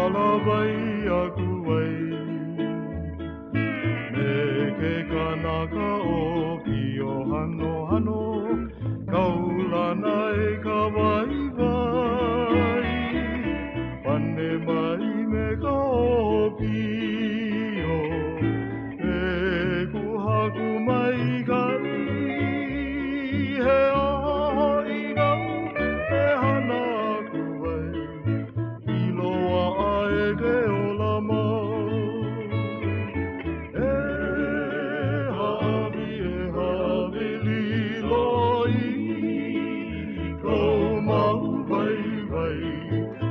ala vai aku ai. Me ke kanaka o pio hano hano, kaulana e ka vai vai. Pane mai me ka o pio, e kuhaku mai kai. He aho i nau, e hana aku ai. I loa a e ke ola mau. E hawi lilo i, kou mau vai vai.